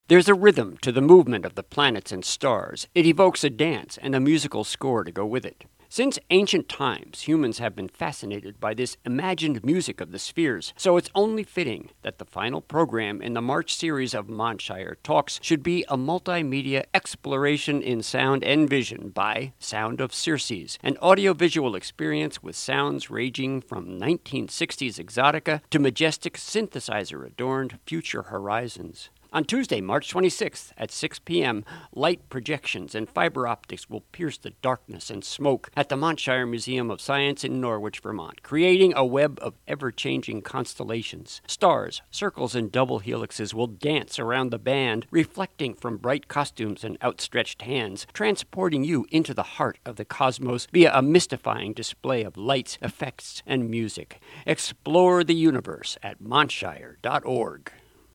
There's a rhythm to the movement of the planets and stars. It evokes a dance and a musical score to go with it. Since ancient times, humans have been fascinated by this imagined music of the spheres, so it's only fitting that the final program in the March series of Montshire Talks should be a multimedia exploration in sound and vision by Sound of Circes, an audiovisual experience with sounds ranging from 1960s exotica to majestic synthesizer-adorned future horizons. On Tuesday, March 26th at 6 p.m., light projections and fiber optics will pierce the darkness and smoke at the Montshire Museum of Science in Norwich, Vermont, creating a web of ever-changing constellations. Stars, circles, and double helixes will dance around the band, reflecting from bright costumes and outstretched hands, transporting you into the heart of the cosmos via a mystifying display of lights, effects, and music. Explore the universe at montshire.org.